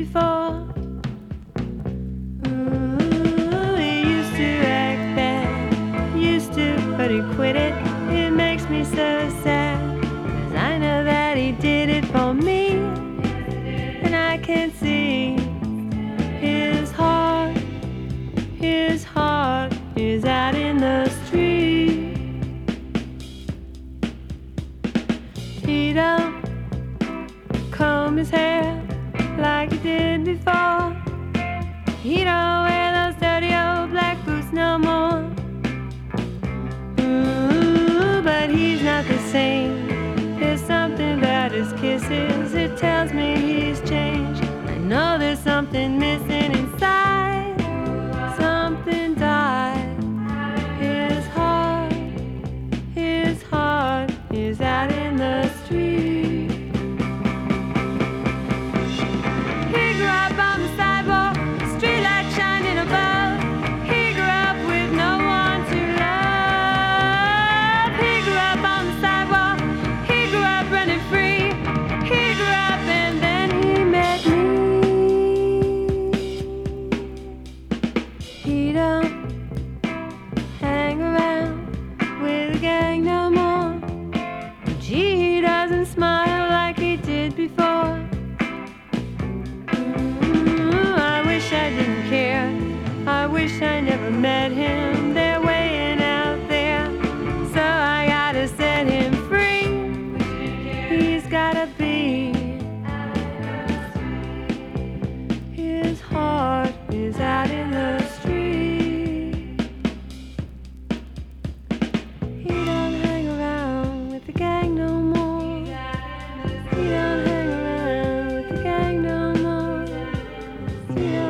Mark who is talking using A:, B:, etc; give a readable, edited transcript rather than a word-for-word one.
A: before. Ooh, he used to act bad, used to, but he quit it. It makes me so sad, 'cause I know that he did it for me, and I can see his heart is out in the street. He don't comb his hair like he did before. He don't wear those dirty old black boots no more. Ooh, but he's not the same. There's something about his kisses, it tells me he's changed. I know there's something missing inside. Something died. His heart is out in the street. He grew up on the sidewalk, streetlight shining above. He grew up with no one to love. He grew up on the sidewalk, he grew up running free. He grew up and then he met me. He don't hang around with a gang no more. Gee, he doesn't smile like he did before. I wish I didn't care. I wish I never met him. They're weighing out there, so I gotta set him free. He's gotta be. His heart is out in the street. He don't hang around with the gang no more. He don't hang around with the gang no more. He